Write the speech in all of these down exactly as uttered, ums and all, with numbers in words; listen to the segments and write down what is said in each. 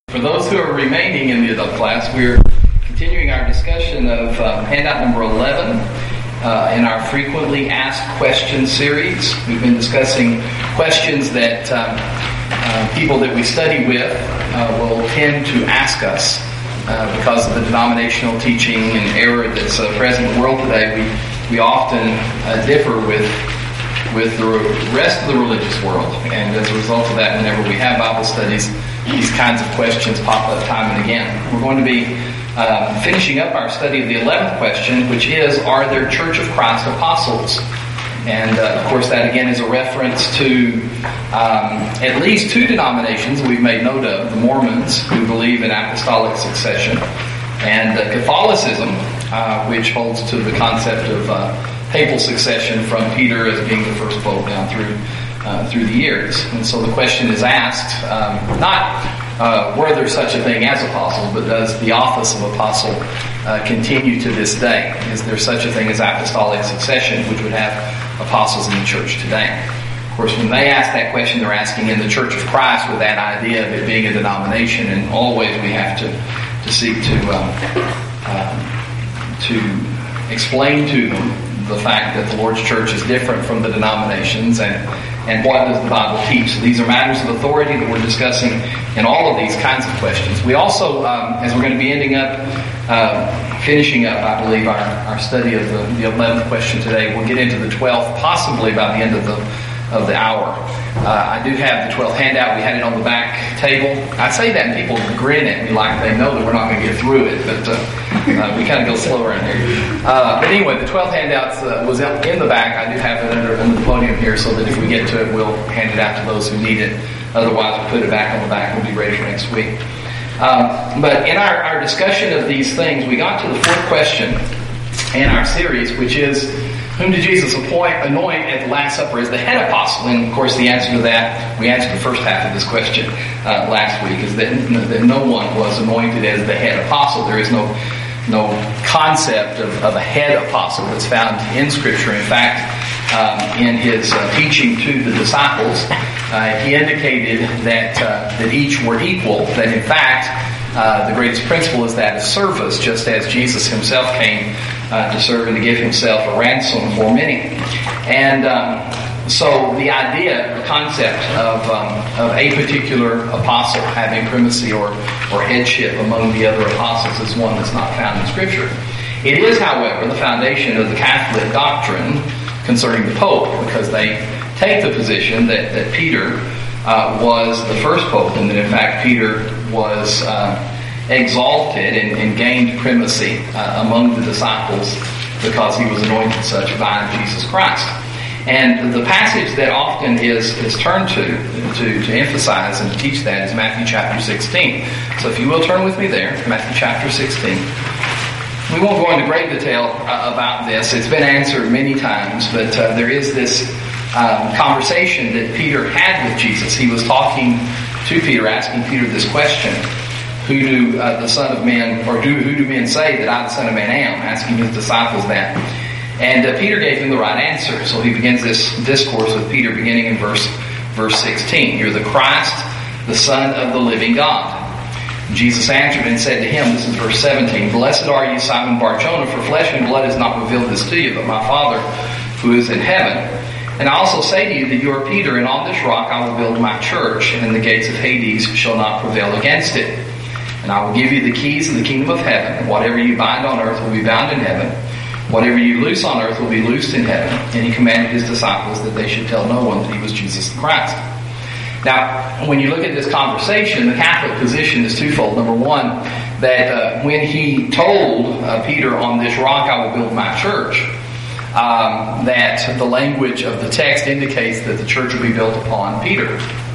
For those who are remaining in the adult class, we're continuing our discussion of um, handout number eleven uh, in our frequently asked questions series. We've been discussing questions that um, uh, people that we study with uh, will tend to ask us uh, because of the denominational teaching and error that's uh, present in the world today. We we often uh, differ with with the rest of the religious world, and as a result of that, whenever we have Bible studies, these kinds of questions pop up time and again. We're going to be uh, finishing up our study of the eleventh question, which is, are there Church of Christ apostles? And uh, of course that again is a reference to um, at least two denominations we've made note of: the Mormons, who believe in apostolic succession, and uh, Catholicism, uh, which holds to the concept of uh, papal succession from Peter as being the first pope down through Uh, through the years. And so the question is asked, um, not uh, were there such a thing as apostles, but does the office of apostle uh, continue to this day? Is there such a thing as apostolic succession, which would have apostles in the church today? Of course, when they ask that question, they're asking in the Church of Christ with that idea of it being a denomination, and always we have to, to seek to um, uh, to explain to them the fact that the Lord's church is different from the denominations, and and what does the Bible teach? So these are matters of authority that we're discussing in all of these kinds of questions. We also, um, as we're going to be ending up, uh, finishing up, I believe, our, our study of the, the eleventh question today, we'll get into the twelfth, possibly by the end of the of the hour. Uh, I do have the twelfth handout. We had it on the back table. I say that and people grin at me like they know that we're not going to get through it, but uh, uh, we kind of go slower in here. Uh, but anyway, the twelfth handout uh, was in the back. I do have it under, under the podium here so that if we get to it, we'll hand it out to those who need it. Otherwise, we'll put it back on the back. We'll be ready for next week. Uh, but in our, our discussion of these things, we got to the fourth question in our series, which is, whom did Jesus appoint, anoint at the Last Supper as the head apostle? And of course, the answer to that, we answered the first half of this question uh, last week, is that, that no one was anointed as the head apostle. There is no no concept of, of a head apostle that's found in Scripture. In fact, um, in his uh, teaching to the disciples, uh, he indicated that uh, that each were equal. That in fact, uh, the greatest principle is that of service, just as Jesus himself came Uh, to serve and to give himself a ransom for many. And um, so the idea, the concept of um, of a particular apostle having primacy or, or headship among the other apostles is one that's not found in Scripture. It is, however, the foundation of the Catholic doctrine concerning the Pope, because they take the position that, that Peter uh, was the first Pope, and that in fact Peter was Uh, exalted and, and gained primacy uh, among the disciples because he was anointed such by Jesus Christ. And the passage that often is, is turned to, to to emphasize and to teach that is Matthew chapter sixteen. So if you will turn with me there, Matthew chapter sixteen. We won't go into great detail uh, about this. It's been answered many times, but uh, there is this um, conversation that Peter had with Jesus. He was talking to Peter, asking Peter this question: Who do uh, the Son of Man, or do who do men say that I, the Son of Man, am? Asking his disciples that. And uh, Peter gave him the right answer. So he begins this discourse with Peter beginning in verse verse sixteen. You're the Christ, the Son of the living God. Jesus answered and said to him, this is verse seventeen, Blessed are you, Simon Bar-Jonah, for flesh and blood has not revealed this to you, but my Father who is in heaven. And I also say to you that you are Peter, and on this rock I will build my church, and the gates of Hades shall not prevail against it. And I will give you the keys of the kingdom of heaven. Whatever you bind on earth will be bound in heaven. Whatever you loose on earth will be loosed in heaven. And he commanded his disciples that they should tell no one that he was Jesus the Christ. Now, when you look at this conversation, the Catholic position is twofold. Number one, that uh, when he told uh, Peter, on this rock I will build my church, um, that the language of the text indicates that the church will be built upon Peter.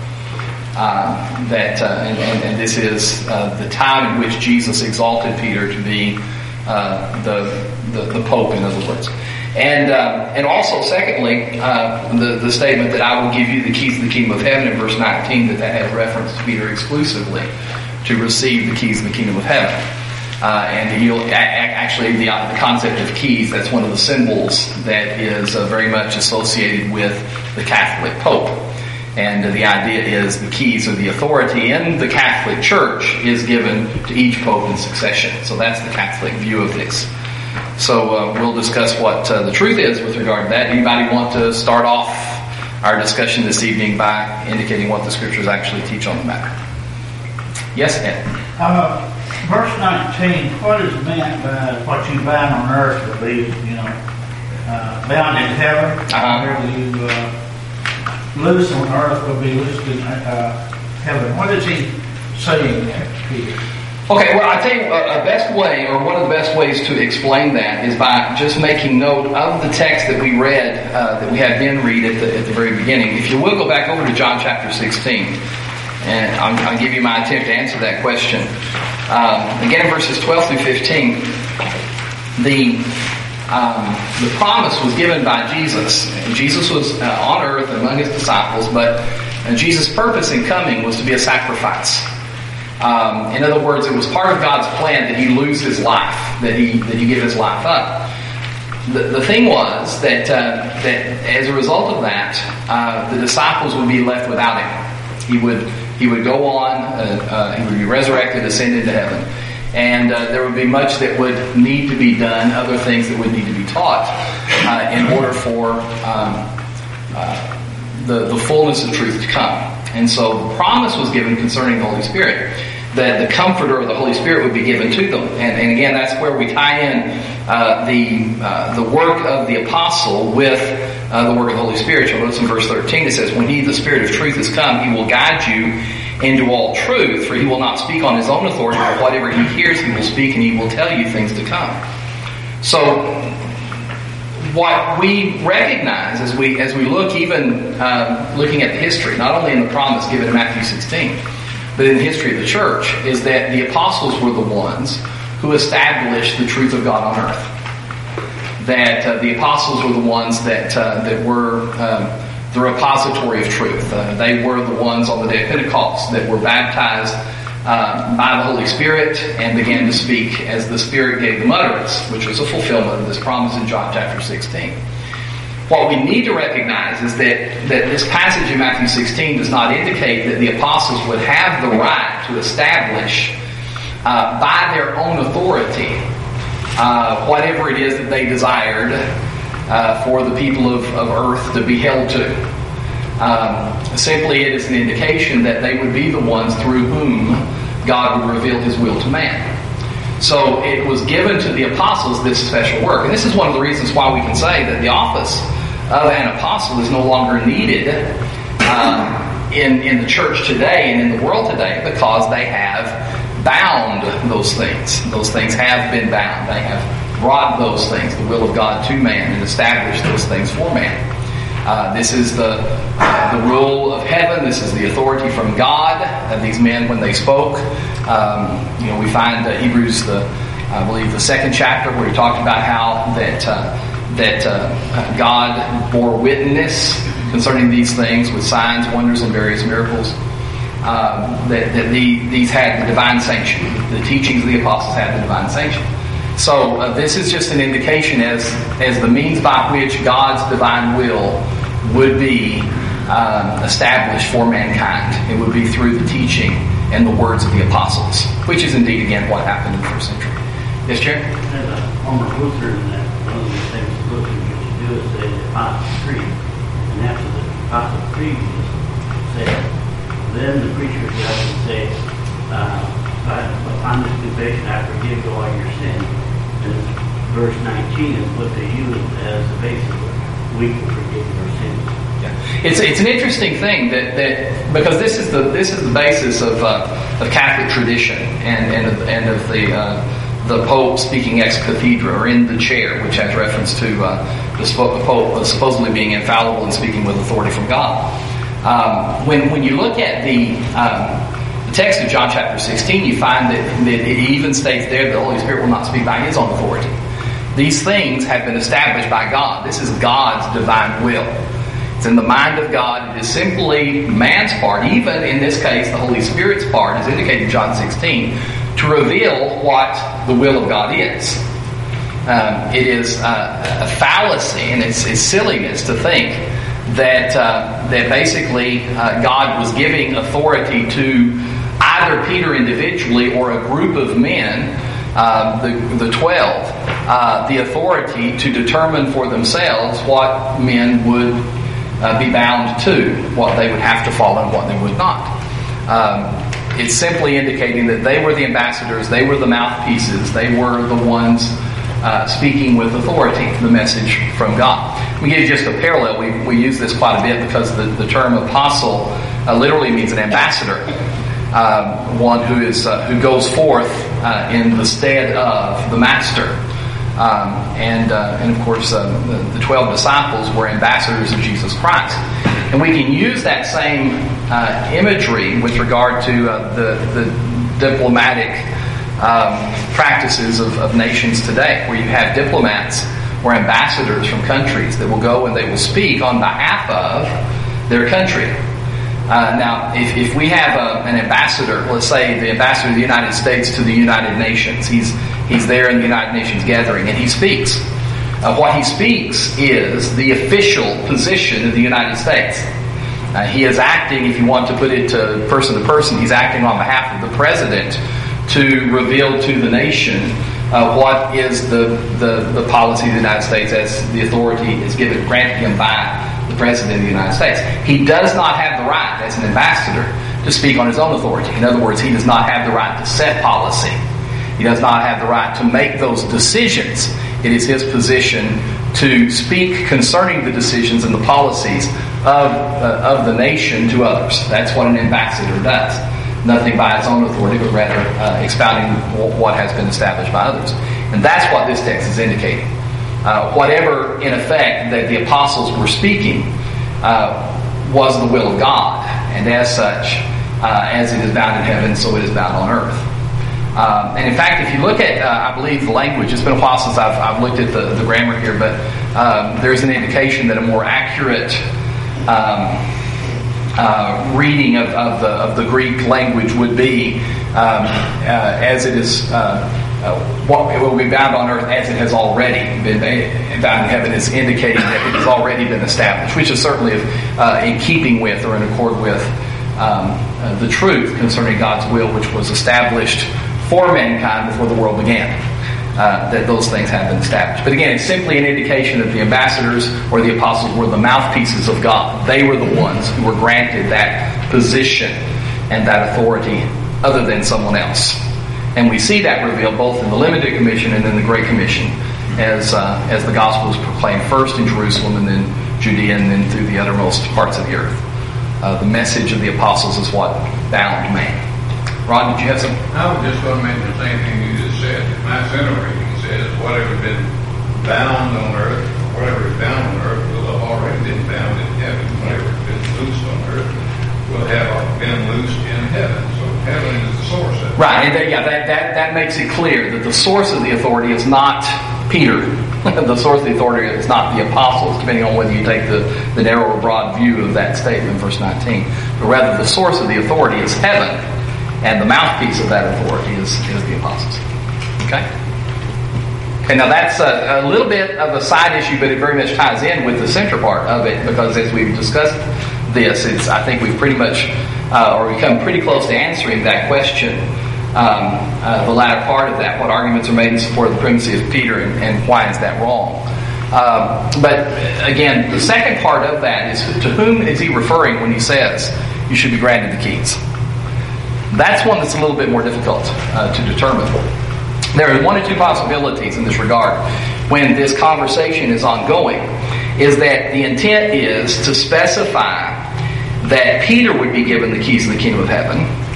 Uh, that uh, and, and, and this is uh, the time in which Jesus exalted Peter to be uh, the, the the Pope, in other words, and uh, and also secondly, uh, the the statement that I will give you the keys of the kingdom of heaven in verse nineteen, that that has reference to Peter exclusively to receive the keys of the kingdom of heaven, uh, and he'll actually the the concept of keys, that's one of the symbols that is uh, very much associated with the Catholic Pope. And the idea is the keys or the authority in the Catholic Church is given to each pope in succession. So that's the Catholic view of this. So uh, we'll discuss what uh, the truth is with regard to that. Anybody want to start off our discussion this evening by indicating what the Scriptures actually teach on the matter? Yes, Ed? Uh, verse nineteen, what is meant by what you bind on earth will be, you know, uh, bound in heaven? Uh-huh. Whatever you uh, loose on earth will be loosed in uh, heaven. What is he saying there here? Okay, well, I tell you, a, a best way, or one of the best ways to explain that is by just making note of the text that we read, uh, that we had Ben read at the, at the very beginning. If you will, go back over to John chapter sixteen, and I'll, I'll give you my attempt to answer that question. Um, again, in verses twelve through fifteen, the um, the promise was given by Jesus. And Jesus was uh, on earth among his disciples, but uh, Jesus' purpose in coming was to be a sacrifice. Um, in other words, it was part of God's plan that he lose his life, that he that he give his life up. The, the thing was that uh, that as a result of that, uh, the disciples would be left without him. He would he would go on, uh, uh, he would be resurrected, ascend into heaven, and uh, there would be much that would need to be done, other things that would need to be taught uh, in order for um, uh, the the fullness of truth to come. And so the promise was given concerning the Holy Spirit, that the Comforter of the Holy Spirit would be given to them. And, and again, that's where we tie in uh, the uh, the work of the apostle with uh, the work of the Holy Spirit. You'll notice in verse thirteen, it says, "When he, the Spirit of truth, is come, he will guide you into all truth, for he will not speak on his own authority, but whatever he hears he will speak, and he will tell you things to come." So what we recognize as we as we look, even um, looking at the history, not only in the promise given in Matthew sixteen, but in the history of the church, is that the apostles were the ones who established the truth of God on earth. That uh, the apostles were the ones that uh, that were um, the repository of truth. Uh, they were the ones on the day of Pentecost that were baptized Uh, by the Holy Spirit and began to speak as the Spirit gave them utterance, which was a fulfillment of this promise in John chapter sixteen. What we need to recognize is that, that this passage in Matthew sixteen does not indicate that the apostles would have the right to establish uh, by their own authority uh, whatever it is that they desired uh, for the people of, of earth to be held to. Um, simply, it is an indication that they would be the ones through whom God would reveal his will to man. So it was given to the apostles, this special work. And this is one of the reasons why we can say that the office of an apostle is no longer needed um, in, in the church today and in the world today, because they have bound those things. Those things have been bound. They have brought those things, the will of God, to man and established those things for man. Uh, this is the uh, the rule of heaven. This is the authority from God. Uh, these men, when they spoke, um, you know, we find uh, Hebrews, the I believe the second chapter, where he talked about how that uh, that uh, God bore witness concerning these things with signs, wonders, and various miracles. Um, that that the, these had the divine sanction. The teachings of the apostles had the divine sanction. So uh, this is just an indication as as the means by which God's divine will would be um, established for mankind. It would be through the teaching and the words of the apostles, which is indeed, again, what happened in the first century. Yes, Jerry? As a former Lutheran, that one of the things Lutheran used to do is say the Apostles' Creed. And after the Apostles' Creed was said, then the preacher would have to say, uh, upon this confession, I forgive you all your sins. And verse nineteen is what they use as the basis of we can forgive your sins. Yeah. It's it's an interesting thing that, that because this is the this is the basis of uh, of Catholic tradition and and of, and of the uh, the Pope speaking ex cathedra, or in the chair, which has reference to uh, the, the Pope supposedly being infallible and speaking with authority from God. Um, when when you look at the um, The text of John chapter sixteen, you find that, that it even states there that the Holy Spirit will not speak by his own authority. These things have been established by God. This is God's divine will. It's in the mind of God. It is simply man's part, even in this case the Holy Spirit's part, as indicated in John sixteen, to reveal what the will of God is. Um, it is uh, a fallacy and it's, it's silliness to think that uh, that basically uh, God was giving authority to either Peter individually or a group of men, uh, the the twelve, uh, the authority to determine for themselves what men would uh, be bound to, what they would have to follow and what they would not. Um, it's simply indicating that they were the ambassadors, they were the mouthpieces, they were the ones uh, speaking with authority, the message from God. We give you just a parallel. We we use this quite a bit because the, the term apostle uh, literally means an ambassador, um, one who is uh, who goes forth uh, in the stead of the master. Um, and uh, and of course, uh, the, the twelve disciples were ambassadors of Jesus Christ, and we can use that same uh, imagery with regard to uh, the the diplomatic um, practices of, of nations today, where you have diplomats or ambassadors from countries that will go and they will speak on behalf of their country. Uh, now, if, if we have a, an ambassador, let's say the ambassador of the United States to the United Nations, he's he's there in the United Nations gathering and he speaks. Uh, what he speaks is the official position of the United States. Uh, he is acting, if you want to put it to person to person, he's acting on behalf of the president to reveal to the nation uh, what is the, the, the policy of the United States as the authority is given, granted him by the President of the United States. He does not have the right, as an ambassador, to speak on his own authority. In other words, he does not have the right to set policy. He does not have the right to make those decisions. It is his position to speak concerning the decisions and the policies of, uh, of the nation to others. That's what an ambassador does. Nothing by his own authority, but rather uh, expounding what has been established by others. And that's what this text is indicating. Uh, whatever, in effect, that the apostles were speaking uh, was the will of God. And as such, uh, as it is bound in heaven, so it is bound on earth. Um, and in fact, if you look at, uh, I believe, the language, it's been a while since I've, I've looked at the, the grammar here, but um, there's an indication that a more accurate um, uh, reading of, of, the, of the Greek language would be um, uh, as it is... Uh, Uh, what it will be bound on earth as it has already been bound in heaven is indicating that it has already been established, which is certainly uh, in keeping with or in accord with um, uh, the truth concerning God's will, which was established for mankind before the world began. Uh, that those things have been established. But again, it's simply an indication that the ambassadors or the apostles were the mouthpieces of God. They were the ones who were granted that position and that authority other than someone else. And we see that revealed both in the limited commission and in the Great Commission as uh, as the gospel is proclaimed first in Jerusalem and then Judea and then through the uttermost parts of the earth. Uh, the message of the apostles is what bound man. Ron, did you have some? I was just going to mention the same thing you just said. My center reading says, whatever has been bound on earth, whatever is bound on earth will have already been bound in heaven. Whatever has been loosed on earth will have been loosed in heaven. So heaven is the source of it. Right, and that, yeah, that, that, that makes it clear that the source of the authority is not Peter. The source of the authority is not the apostles, depending on whether you take the, the narrow or broad view of that statement, verse nineteen. But rather, the source of the authority is heaven, and the mouthpiece of that authority is, is the apostles. Okay? Okay, now that's a, a little bit of a side issue, but it very much ties in with the center part of it, because as we've discussed this, it's I think we've pretty much, uh, or we come pretty close to answering that question. Um, uh, the latter part of that, what arguments are made in support of the primacy of Peter, and, and why is that wrong? Um, but again, the second part of that is, to whom is he referring when he says you should be granted the keys? That's one that's a little bit more difficult uh, to determine. There are one or two possibilities in this regard when this conversation is ongoing. Is that the intent is to specify that Peter would be given the keys of the kingdom of heaven,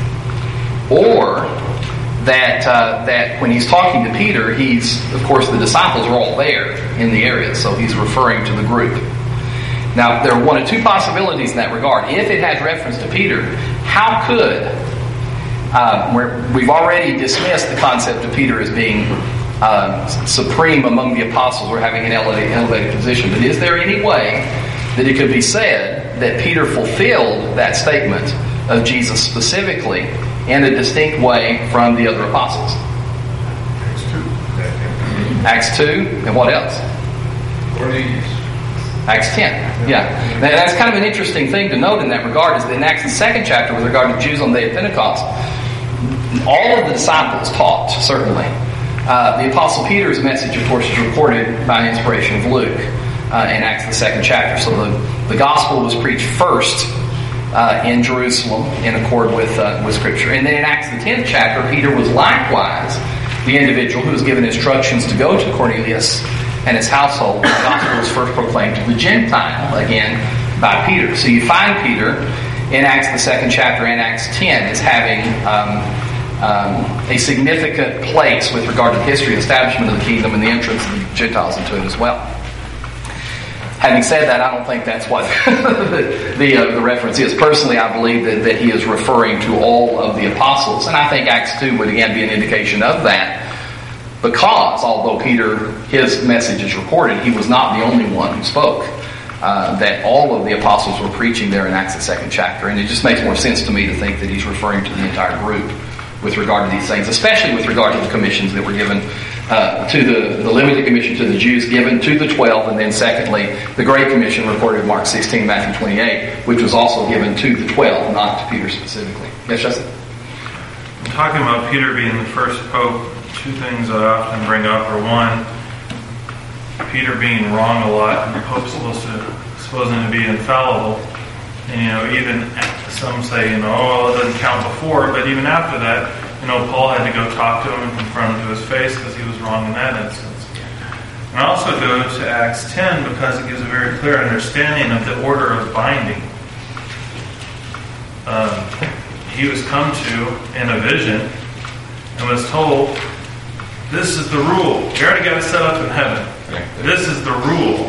or that uh, that when he's talking to Peter, he's, of course, the disciples are all there in the area, so he's referring to the group. Now, there are one or two possibilities in that regard. If it has reference to Peter, how could, uh, we're, we've already dismissed the concept of Peter as being uh, supreme among the apostles or having an elevated, elevated position, but is there any way that it could be said that Peter fulfilled that statement of Jesus specifically in a distinct way from the other apostles? Acts two. Acts two, and what else? Cornelius. Acts ten, yeah. Now, that's kind of an interesting thing to note in that regard, is that in Acts the second chapter, with regard to Jews on the day of Pentecost, all of the disciples taught, certainly. Uh, the Apostle Peter's message, of course, is recorded by inspiration of Luke uh, in Acts the second chapter. So the, the gospel was preached first uh, in Jerusalem in accord with, uh, with Scripture. And then in Acts the tenth chapter, Peter was likewise the individual who was given instructions to go to Cornelius and his household. The gospel was first proclaimed to the Gentile, again, by Peter. So you find Peter in Acts the second chapter and Acts ten as having um, um, a significant place with regard to the history and establishment of the kingdom and the entrance of the Gentiles into it as well. Having said that, I don't think that's what the, the, uh, the reference is. Personally, I believe that, that he is referring to all of the apostles. And I think Acts two would again be an indication of that. Because, although Peter, his message is recorded, he was not the only one who spoke. Uh, that all of the apostles were preaching there in Acts the second chapter. And it just makes more sense to me to think that he's referring to the entire group with regard to these things, especially with regard to the commissions that were given uh, to the, the limited commission to the Jews, given to the twelve, and then secondly, the Great Commission recorded in Mark sixteen, Matthew twenty-eight, which was also given to the twelve, not to Peter specifically. Yes, Justin? Talking about Peter being the first pope, two things I often bring up are, one, Peter being wrong a lot, and the Pope's supposed to supposing to be infallible. And you know, even some say, you know, oh, it doesn't count before, but even after that, you know, Paul had to go talk to him and confront him to his face because he was wrong in that instance. And I also go to Acts ten because it gives a very clear understanding of the order of binding. Um, he was come to in a vision and was told, this is the rule. You already got it set up in heaven. This is the rule.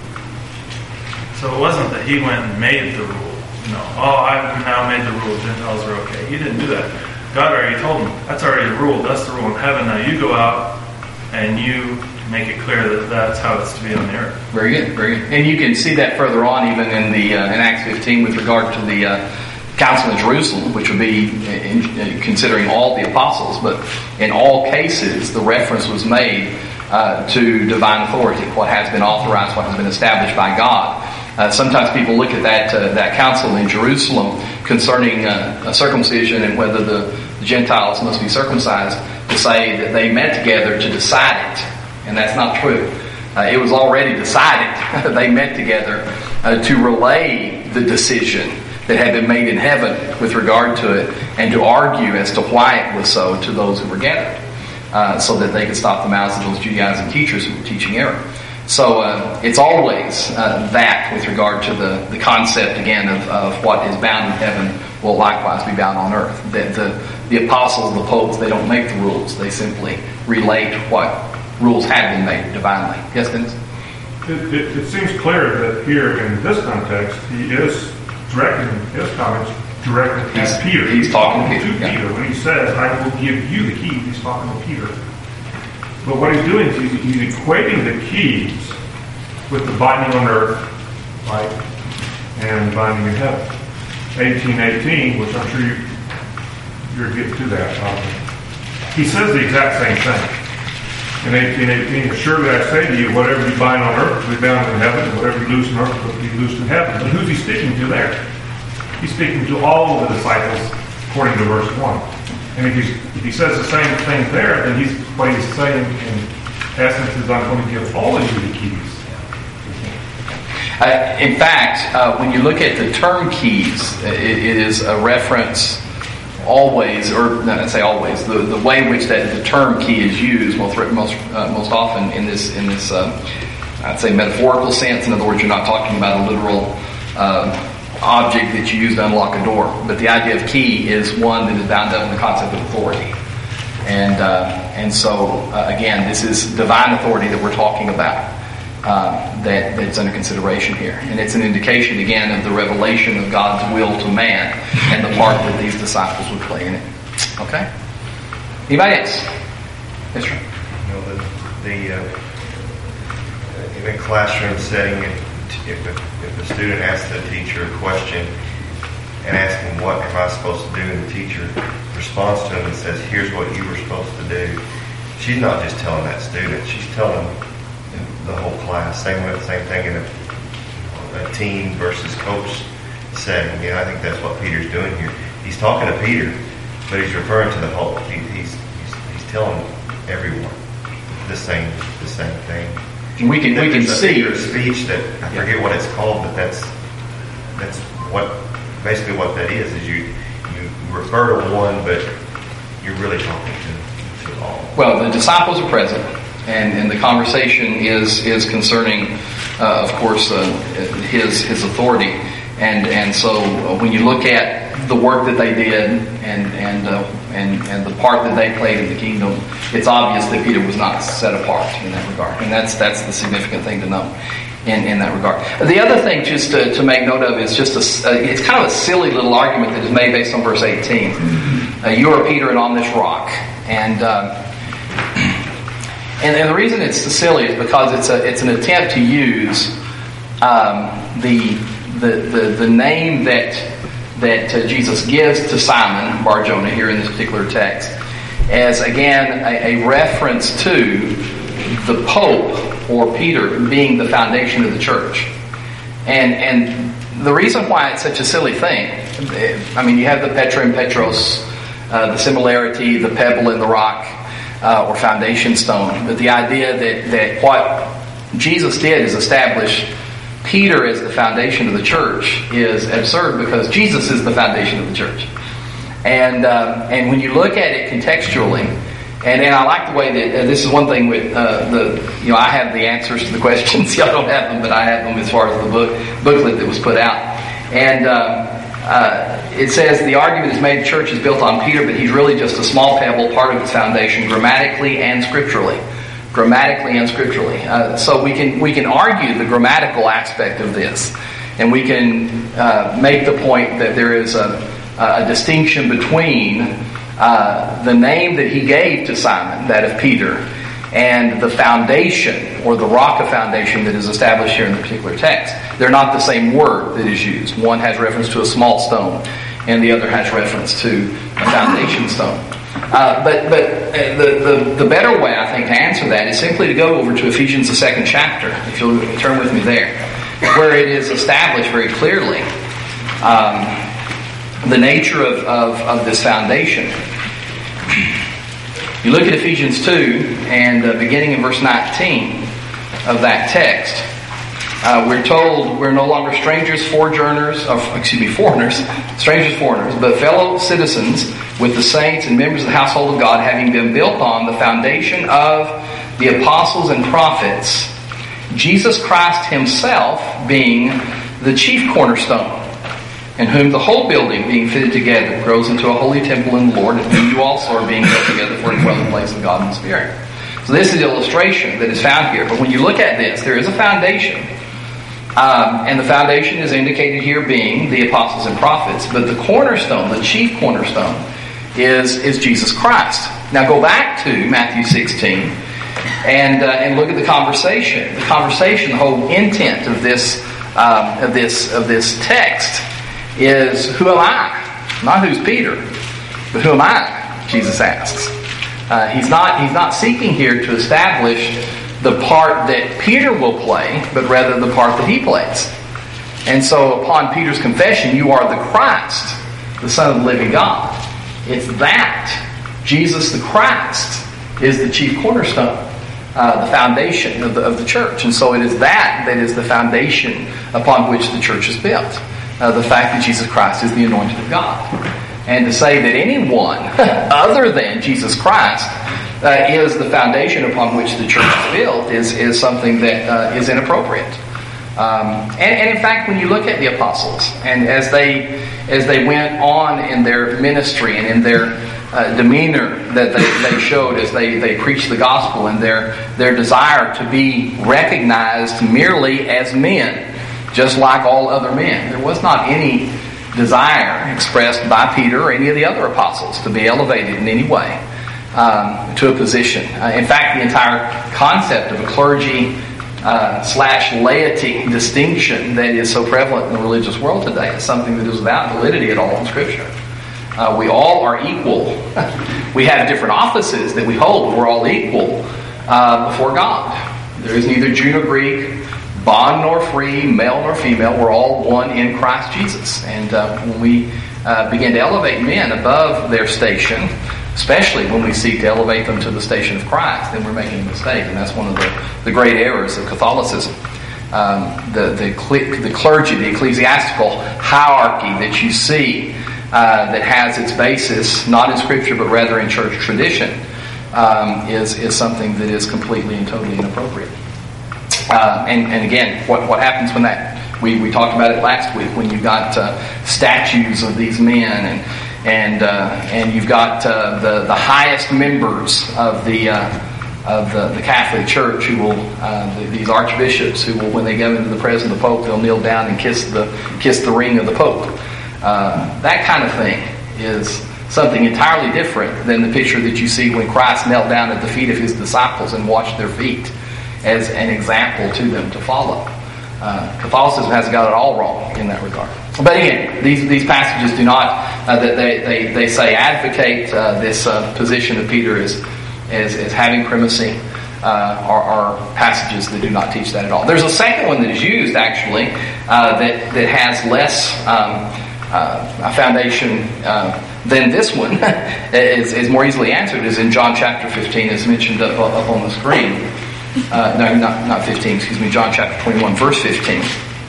So it wasn't that he went and made the rule. You know, oh, I've now made the rule. Gentiles are okay. He didn't do that. God already told him, that's already the rule. That's the rule in heaven. Now you go out and you make it clear that that's how it's to be on the earth. Very good, very good. And you can see that further on, even in the uh, in Acts fifteen, with regard to the uh, Council of Jerusalem, which would be in, in considering all the apostles. But in all cases, the reference was made uh, to divine authority, what has been authorized, what has been established by God. Uh, sometimes people look at that uh, that council in Jerusalem concerning uh, a circumcision and whether the, the Gentiles must be circumcised to say that they met together to decide it. And that's not true. Uh, it was already decided. They met together uh, to relay the decision that had been made in heaven with regard to it and to argue as to why it was so to those who were gathered uh, so that they could stop the mouths of those Judaizing teachers who were teaching error. So uh, it's always uh, that with regard to the, the concept, again, of, of what is bound in heaven will likewise be bound on earth. That the, the apostles, the popes, they don't make the rules. They simply relate what rules have been made divinely. Yes, Dennis? It, it, it seems clear that here in this context, he is directing his comments directly He's, at Peter. He's talking to to Peter. Peter. Yeah. When he says, I will give you the keys, he's talking to Peter. But what he's doing is he's, he's equating the keys with the binding on earth, right, and binding in heaven. eighteen eighteen, which I'm sure you, you're getting to that. Um, he says the exact same thing. In eighteen eighteen, surely I say to you, whatever you bind on earth will be bound in heaven, and whatever you loose on earth will be loosed in heaven. But who's he speaking to there? He's speaking to all of the disciples, according to verse one. And if, he's, if he says the same thing there, then he's what he's saying in essence is, I'm going to give all of you the keys. Uh, in fact, uh, when you look at the term keys, it, it is a reference always, or not say always, the, the way in which that the term key is used most most uh, most often in this in this uh, I'd say metaphorical sense. In other words, you're not talking about a literal uh, object that you use to unlock a door, but the idea of key is one that is bound up in the concept of authority. And uh, and so uh, again, this is divine authority that we're talking about. Uh, that, that's under consideration here. And it's an indication, again, of the revelation of God's will to man and the part that these disciples would play in it. Okay? Anybody else? Yes, sir. You know, the, the uh, in a classroom setting, if, if, if the student asks the teacher a question and asks him, what am I supposed to do? And the teacher responds to him and says, here's what you were supposed to do. She's not just telling that student, she's telling the whole class. Same with same thing in a a team versus coach setting. And I think that's what Peter's doing here. He's talking to Peter, but he's referring to the whole. He, he's, he's he's telling everyone the same the same thing. We can we can There's a see figure of speech that I forget what it's called, but that's that's what basically what that is. Is you you refer to one, but you're really talking to, to all. Well, the disciples are present, and, and the conversation is is concerning, uh, of course, uh, his his authority, and and so when you look at the work that they did and and uh, and and the part that they played in the kingdom, it's obvious that Peter was not set apart in that regard, and that's that's the significant thing to know in, in that regard. The other thing just to, to make note of is just a, uh, it's kind of a silly little argument that is made based on verse eighteen. Uh, you are Peter, and on this rock, and. Um, And, and the reason it's silly is because it's a it's an attempt to use um, the, the the the name that that uh, Jesus gives to Simon Bar-Jonah here in this particular text as again a, a reference to the Pope or Peter being the foundation of the church. And and the reason why it's such a silly thing, I mean, you have the Petra and Petros, uh, the similarity, the pebble and the rock. Uh, or foundation stone. But the idea that, that what Jesus did is establish Peter as the foundation of the church is absurd because Jesus is the foundation of the church. And uh, and when you look at it contextually, and, and I like the way that uh, this is one thing with uh, the you know I have the answers to the questions. Y'all don't have them, but I have them as far as the book booklet that was put out. And um, Uh, it says the argument is made the church is built on Peter, but he's really just a small pebble, part of its foundation, grammatically and scripturally. Grammatically and scripturally. Uh, so we can we can argue the grammatical aspect of this, and we can uh, make the point that there is a, a distinction between uh, the name that he gave to Simon, that of Peter, and the foundation or the rock of foundation that is established here in the particular text. They're not the same word that is used. One has reference to a small stone, and the other has reference to a foundation stone. Uh, but but the, the the better way, I think, to answer that is simply to go over to Ephesians, the second chapter, if you'll turn with me there, where it is established very clearly um, the nature of, of, of this foundation. You look at Ephesians two, and uh, beginning in verse nineteen of that text, uh, we're told we're no longer strangers, sojourners, or, excuse me, foreigners, strangers, foreigners, but fellow citizens with the saints and members of the household of God, having been built on the foundation of the apostles and prophets, Jesus Christ himself being the chief cornerstone, in whom the whole building, being fitted together, grows into a holy temple in the Lord, in whom you also are being built together for a dwelling place of God in the Spirit. So this is the illustration that is found here. But when you look at this, there is a foundation. Um, and the foundation is indicated here being the apostles and prophets. But the cornerstone, the chief cornerstone, is, is Jesus Christ. Now go back to Matthew sixteen and, uh, and look at the conversation. The conversation, the whole intent of this, um, of this, of this text is, who am I? Not who's Peter, but who am I? Jesus asks. Uh, he's not he's not seeking here to establish the part that Peter will play, but rather the part that he plays. And so upon Peter's confession, you are the Christ, the Son of the living God. It's that. Jesus the Christ is the chief cornerstone, uh, the foundation of the, of the church. And so it is that that is the foundation upon which the church is built. Uh, the fact that Jesus Christ is the anointed of God. And to say that anyone other than Jesus Christ uh, is the foundation upon which the church is built is, is something that uh, is inappropriate. Um, and, and in fact, when you look at the apostles, and as they as they went on in their ministry and in their uh, demeanor that they, they showed as they, they preached the gospel, and their their desire to be recognized merely as men, just like all other men. There was not any desire expressed by Peter or any of the other apostles to be elevated in any way um, to a position. Uh, in fact, the entire concept of a clergy uh, slash laity distinction that is so prevalent in the religious world today is something that is without validity at all in Scripture. Uh, we all are equal. We have different offices that we hold, but we're all equal uh, before God. There is neither Jew nor Greek, bond nor free, male nor female, we're all one in Christ Jesus. And uh, when we uh, begin to elevate men above their station, especially when we seek to elevate them to the station of Christ, then we're making a mistake. And that's one of the, the great errors of Catholicism. Um, the, the, the clergy, the ecclesiastical hierarchy that you see uh, that has its basis not in Scripture but rather in church tradition um, is, is something that is completely and totally inappropriate. Uh, and, and again, what, what happens when that, we, we talked about it last week, when you've got uh, statues of these men and and uh, and you've got uh, the, the highest members of the uh, of the, the Catholic Church who will, uh, the, these archbishops who will, when they go into the presence of the Pope, they'll kneel down and kiss the kiss the ring of the Pope. Uh, that kind of thing is something entirely different than the picture that you see when Christ knelt down at the feet of his disciples and washed their feet as an example to them to follow. Uh, Catholicism has got it all wrong in that regard. But again, these these passages do not, uh, they, they, they say advocate uh, this uh, position of Peter as, as, as having primacy, uh, are, are passages that do not teach that at all. There's a second one that is used, actually, uh, that, that has less um, uh, a foundation uh, than this one, is, is more easily answered, is in John chapter fifteen, as mentioned up, up on the screen. Uh, no, not, not fifteen, excuse me, John chapter twenty-one, verse fifteen.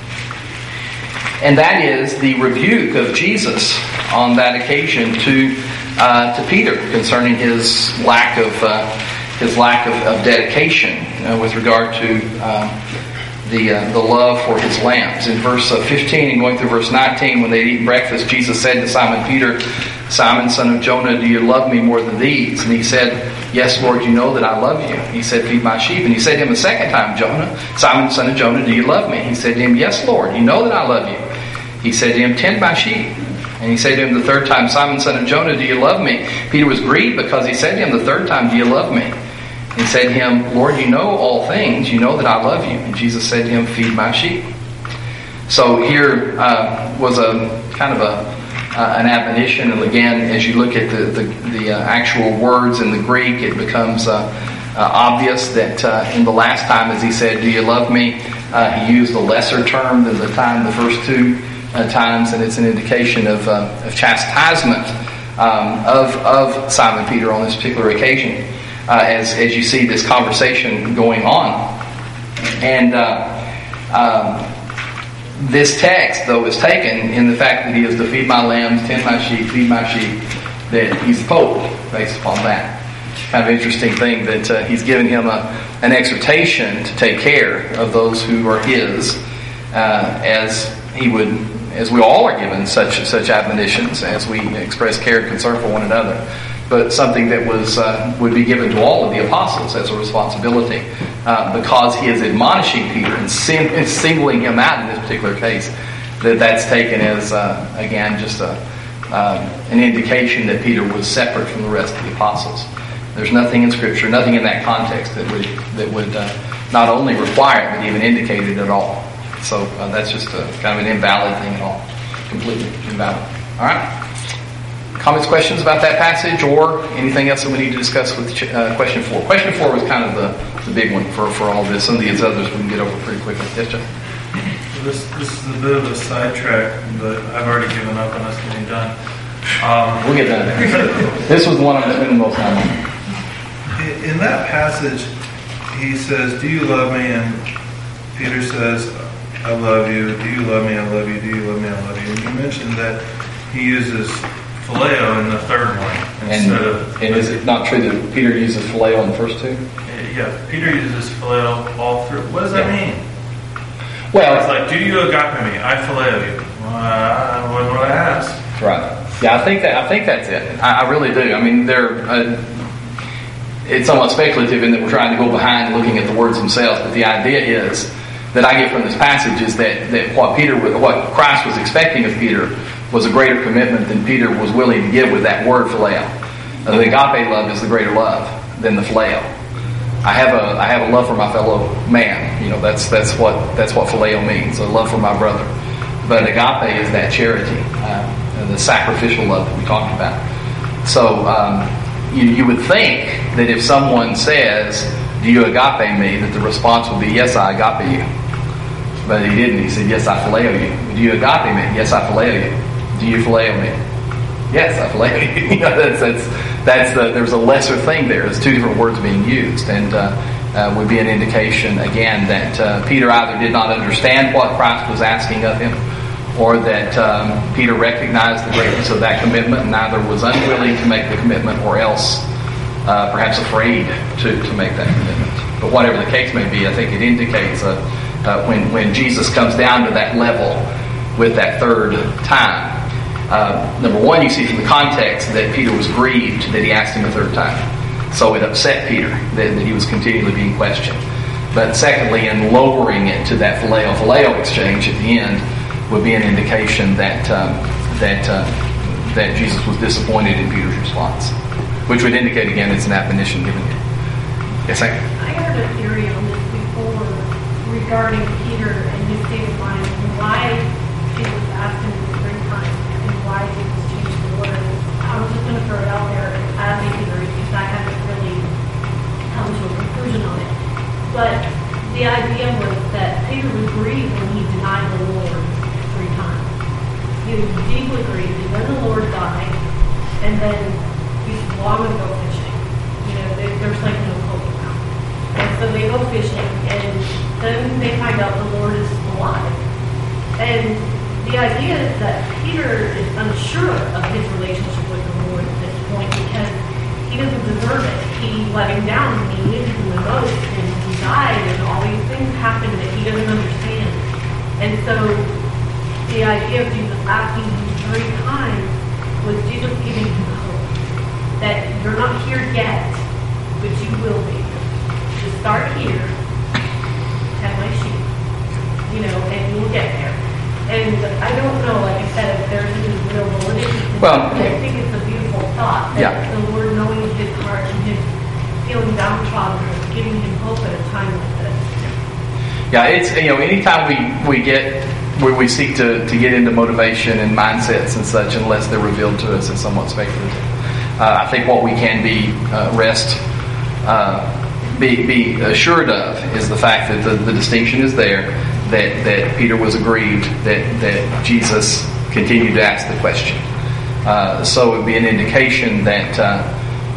And that is the rebuke of Jesus on that occasion to uh, to Peter concerning his lack of uh, his lack of, of dedication uh, with regard to um, the uh, the love for his lambs. In verse uh, fifteen and going through verse nineteen, when they eat breakfast, Jesus said to Simon Peter, "Simon, son of Jonah, do you love me more than these?" And he said, "Yes, Lord, you know that I love you." He said, "Feed my sheep." And he said to him a second time, "Jonah, Simon, son of Jonah, do you love me?" He said to him, "Yes, Lord, you know that I love you." He said to him, "Tend my sheep." And he said to him the third time, "Simon, son of Jonah, do you love me?" Peter was grieved because he said to him the third time, "Do you love me?" He said to him, "Lord, you know all things. You know that I love you." And Jesus said to him, "Feed my sheep." So here uh, was a kind of a Uh, an admonition, and again, as you look at the the, the uh, actual words in the Greek, it becomes uh, uh, obvious that uh, in the last time, as he said, "Do you love me?" Uh, he used a lesser term than the time the first two uh, times, and it's an indication of, uh, of chastisement um, of of Simon Peter on this particular occasion, uh, as as you see this conversation going on, and. Uh, um, This text, though, is taken in the fact that he is to feed my lambs, tend my sheep, feed my sheep, that he's the Pope based upon that. Kind of interesting thing that uh, he's given him a, an exhortation to take care of those who are his, uh, as he would, as we all are given such such admonitions as we express care and concern for one another. But something that was uh, would be given to all of the apostles as a responsibility, uh, because he is admonishing Peter and, sim- and singling him out in this particular case. That that's taken as uh, again just a uh, an indication that Peter was separate from the rest of the apostles. There's nothing in Scripture, nothing in that context that would that would uh, not only require it but even indicate it at all. So uh, that's just a kind of an invalid thing at all, completely invalid. All right. Comments, questions about that passage, or anything else that we need to discuss with uh, question four? Question four was kind of the, the big one for, for all this. Some of these others we can get over pretty quickly. Yes, Jeff? This, this is a bit of a sidetrack, but I've already given up on us getting done. Um, we'll get done. This was the one I'm spending the most time on. In that passage, he says, "Do you love me?" And Peter says, "I love you. Do you love me? I love you. Do you love me? I love you." And you mentioned that he uses phileo in the third one instead and, of. And is it not true that Peter uses phileo in the first two? Yeah, Peter uses phileo all through. What does that yeah. mean? Well, it's like, "Do you agape me? I phileo you." Well, I wasn't what I asked. Right. Yeah, I think that I think that's it. I, I really do. I mean, they're. Uh, it's somewhat speculative in that we're trying to go behind looking at the words themselves, but the idea is that I get from this passage is that that what Peter, what Christ was expecting of Peter, was a greater commitment than Peter was willing to give with that word phileo. Uh, the agape love is the greater love than the phileo. I have a I have a love for my fellow man. You know, that's that's what that's what phileo means, a love for my brother. But agape is that charity, uh, the sacrificial love that we talked about. So um, you you would think that if someone says, "Do you agape me?" that the response would be, "Yes, I agape you." But he didn't. He said, yes, I phileo you. Do you agape me? Yes, I phileo you. Do you phileo me? Yes, I phileo you. You know, that's, that's, that's the, there's a lesser thing there. There's two different words being used. And uh, uh, would be an indication, again, that uh, Peter either did not understand what Christ was asking of him, or that um, Peter recognized the greatness of that commitment and either was unwilling to make the commitment or else uh, perhaps afraid to, to make that commitment. But whatever the case may be, I think it indicates uh, uh, when, when Jesus comes down to that level with that third time. Uh, number one, you see from the context that Peter was grieved that he asked him a third time. So it upset Peter that, that he was continually being questioned. But secondly, in lowering it to that phileo-phileo exchange at the end would be an indication that um, that uh, that Jesus was disappointed in Peter's response, which would indicate again it's an admonition given here. Yes, I. I heard a theory on this before regarding Peter and his state of mind and why Jesus asked him three times and why Jesus changed the word. I was just going to throw it out there as a theory because I haven't really come to a conclusion on it. But the idea was that Peter was grieved when he denied the Lord three times. He was deeply grieved, and then the Lord died, and then he long to go fishing. You know, there, there's like no hope now. And so they go fishing, and then they find out the Lord is alive. And the idea is that Peter is unsure of his relationship with the Lord at this point because he doesn't deserve it. He let him down, and he needed him the most, and he died, and all these things happened that he doesn't understand. And so the idea of Jesus asking him three times was Jesus giving him hope that you're not here yet, but you will be. Just start here, have my sheep, you know, and you'll get there. And I don't know, like I said, if there's any real validity. Well, I think it's a beautiful thought that yeah. the Lord knowing his heart and his feeling downtrodden is giving him hope at a time like this. Yeah, it's, you know, anytime we, we get where we seek to, to get into motivation and mindsets and such, unless they're revealed to us, it's somewhat speculative. Uh, I think what we can be uh, rest, uh, be be assured of is the fact that the, the distinction is there, that, that Peter was aggrieved, that, that Jesus continued to ask the question. Uh, so it would be an indication that, uh,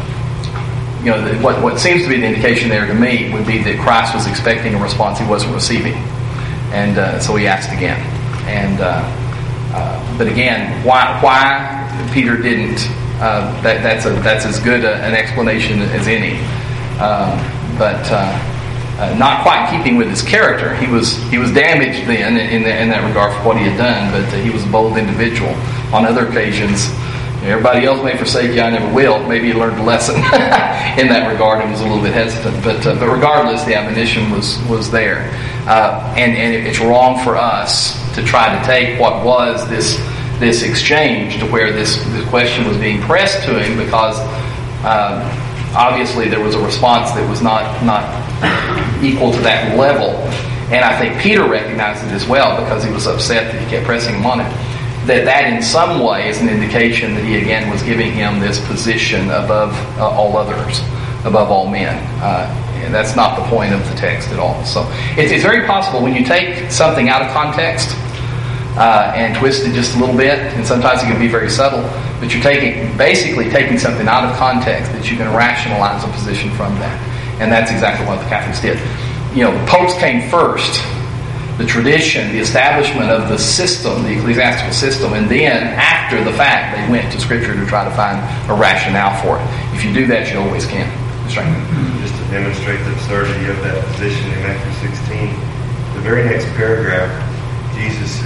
um, you know, the, what, what seems to be the indication there to me would be that Christ was expecting a response he wasn't receiving. And uh, so he asked again. And uh, uh, but again, why why Peter didn't? Uh, that that's a that's as good a, an explanation as any. Um, but uh, uh, not quite keeping with his character. He was he was damaged then in, in, in that regard for what he had done. But uh, he was a bold individual. On other occasions, everybody else may forsake you, I never will. Maybe he learned a lesson in that regard and was a little bit hesitant. But uh, but regardless, the admonition was was there. Uh, and, and it's wrong for us to try to take what was this this exchange to where this, this question was being pressed to him, because uh, obviously there was a response that was not, not equal to that level. And I think Peter recognized it as well, because he was upset that he kept pressing him on it. That that in some way is an indication that he again was giving him this position above uh, all others, above all men. Uh, and that's not the point of the text at all. So it's, it's very possible when you take something out of context uh, and twist it just a little bit, and sometimes it can be very subtle, but you're taking basically taking something out of context that you can rationalize a position from that. And that's exactly what the Catholics did. You know, the popes came first. The tradition, the establishment of the system, the ecclesiastical system, and then after the fact, they went to Scripture to try to find a rationale for it. If you do that, you always can. That's right. Just to demonstrate the absurdity of that position in Matthew sixteen, the very next paragraph, Jesus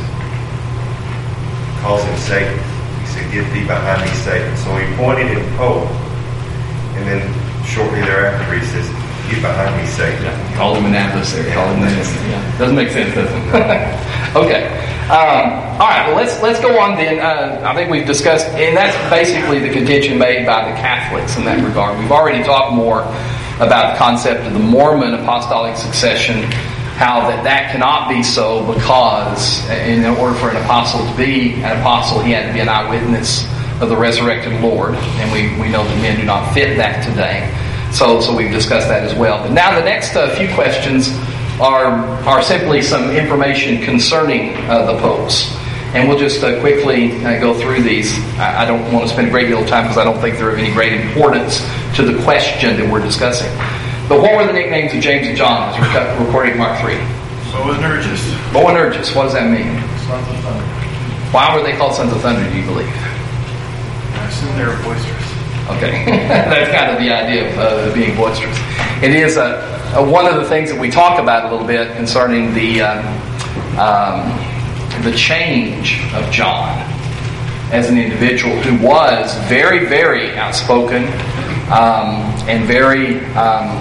calls him Satan. He said, "Get thee behind me, Satan." So he pointed him Pope, and then shortly thereafter he says, "Get behind me, Satan." Yeah, called him an adversary. Called him an adversary. Yeah. Doesn't make sense, does it? Okay. Um, all right. Well, let's let's go on then. Uh, I think we've discussed, and that's basically the contention made by the Catholics in that regard. We've already talked more about the concept of the Mormon apostolic succession, how that that cannot be so because in order for an apostle to be an apostle, he had to be an eyewitness of the resurrected Lord, and we we know that men do not fit that today. So, so we've discussed that as well. But now the next uh, few questions are are simply some information concerning uh, the popes. And we'll just uh, quickly uh, go through these. I, I don't want to spend a great deal of time because I don't think they're of any great importance to the question that we're discussing. But what were the nicknames of James and John as we're recording Mark three? Boanerges. Boanerges. What does that mean? Sons of thunder. Why were they called sons of thunder, do you believe? I assume they were boisterous. Okay. That's kind of the idea of uh, being boisterous. It is uh, uh, one of the things that we talk about a little bit concerning the um, um, the change of John as an individual who was very, very outspoken um, and very um,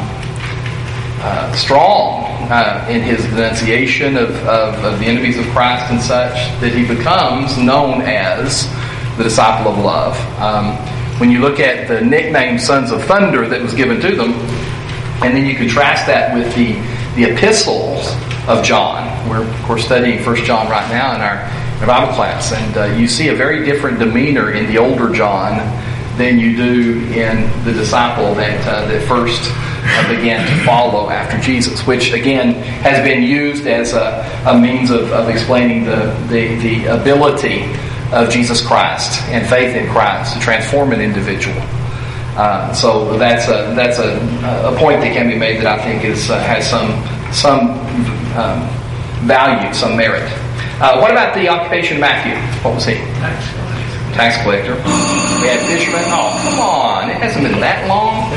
uh, strong uh, in his denunciation of, of, of the enemies of Christ and such, that he becomes known as the disciple of love. Um, when you look at the nickname Sons of Thunder that was given to them, and then you contrast that with the, the epistles of John. We're, of course, studying First John right now in our, our Bible class, and uh, you see a very different demeanor in the older John than you do in the disciple that uh, that first uh, began to follow after Jesus, which again has been used as a, a means of, of explaining the, the, the ability of Jesus Christ and faith in Christ to transform an individual. Uh, so that's a that's a, a point that can be made that I think is uh, has some some um, value, some merit. Uh, what about the occupation of Matthew? What was he? Tax collector. Tax collector. We had fishermen. Oh, come on! It hasn't been that long.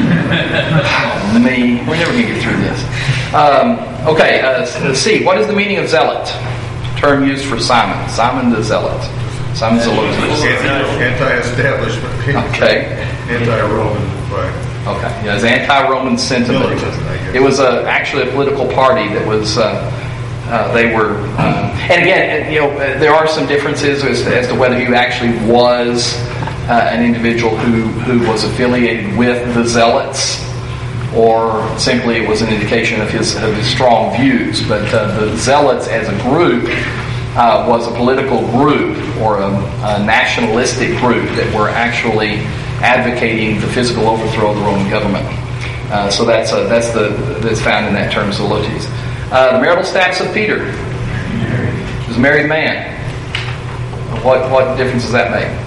Oh, me, we're never going to get through this. Um, okay, uh, C. What is the meaning of zealot? Term used for Simon. Simon the zealot. Simon Zelotes. Anti-establishment. Okay. Anti-Roman. Right. Okay. Yeah, it's anti-Roman sentiment. Militant, I guess. It was a, actually a political party that was. Uh, uh, they were, um, and again, you know, there are some differences as, as to whether he actually was uh, an individual who who was affiliated with the Zealots, or simply it was an indication of his of his strong views. But uh, the Zealots as a group uh, was a political group or a, a nationalistic group that were actually advocating the physical overthrow of the Roman government. Uh, so that's uh, that's the that's found in that term, Zelotes. Uh, the marital status of Peter. He was a married man. What what difference does that make?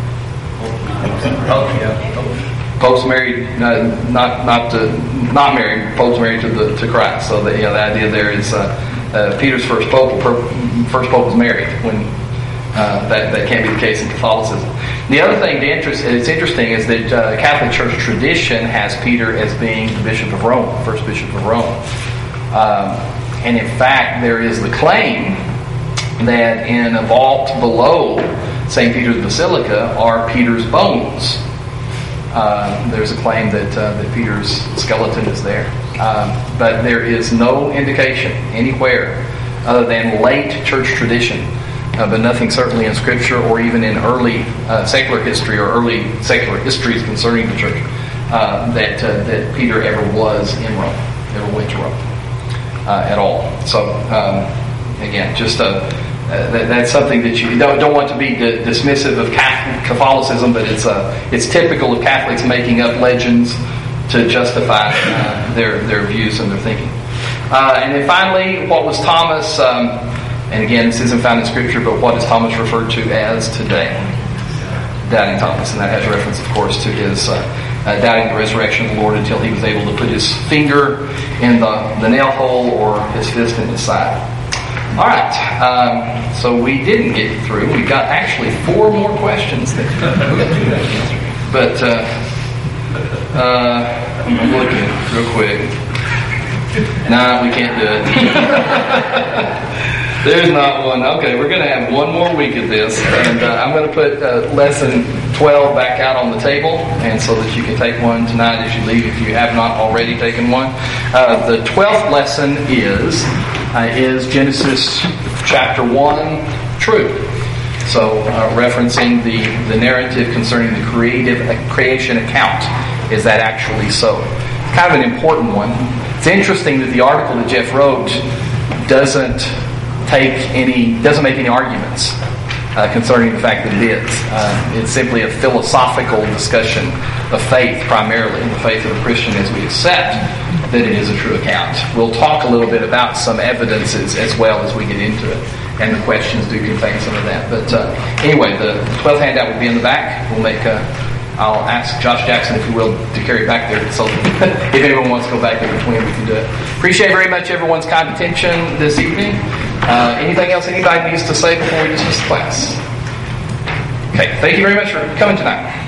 Pope's married, uh, not not to, not married. Pope's married to the to Christ. So the you know the idea there is uh, uh, Peter's first pope, first pope was married. When uh, that that can't be the case in Catholicism. The other thing that interest, it's interesting is that uh, Catholic Church tradition has Peter as being the Bishop of Rome, first Bishop of Rome. Um, and in fact, there is the claim that in a vault below Saint Peter's Basilica are Peter's bones. Uh, there's a claim that uh, that Peter's skeleton is there. Um, but there is no indication anywhere other than late church tradition, uh, but nothing certainly in Scripture or even in early uh, secular history or early secular histories concerning the church, uh, that uh, that Peter ever was in Rome, ever went to Rome uh, at all. So um, again, just a Uh, that, that's something that you don't, don't want to be di- dismissive of Catholic, Catholicism, but it's uh, it's typical of Catholics making up legends to justify uh, their their views and their thinking. Uh, and then finally, what was Thomas? Um, and again, this isn't found in Scripture, but what is Thomas referred to as today? Doubting Thomas, and that has reference, of course, to his uh, uh, doubting the resurrection of the Lord until he was able to put his finger in the, the nail hole or his fist in his side. All right, um, so we didn't get through. We got actually four more questions. That but uh, uh, I'm looking real quick. Nah, we can't do it. There's not one. Okay, we're going to have one more week of this, and uh, I'm going to put uh, lesson twelve back out on the table, and so that you can take one tonight as you leave if you have not already taken one. Uh, the twelfth lesson is uh, is Genesis chapter one true? So uh, referencing the, the narrative concerning the creative uh, creation account. Is that actually so? Kind of an important one. It's interesting that the article that Jeff wrote doesn't take any, doesn't make any arguments uh, concerning the fact that it is. Uh, it's simply a philosophical discussion of faith, primarily, the faith of a Christian as we accept that it is a true account. We'll talk a little bit about some evidences as well as we get into it, and the questions do contain some of that. But uh, anyway, the twelfth handout will be in the back. We'll make. Uh, I'll ask Josh Jackson, if you will, to carry it back there. So if anyone wants to go back there between, we can do it. Appreciate very much everyone's kind attention this evening. Uh, anything else anybody needs to say before we dismiss the class? Okay, thank you very much for coming tonight.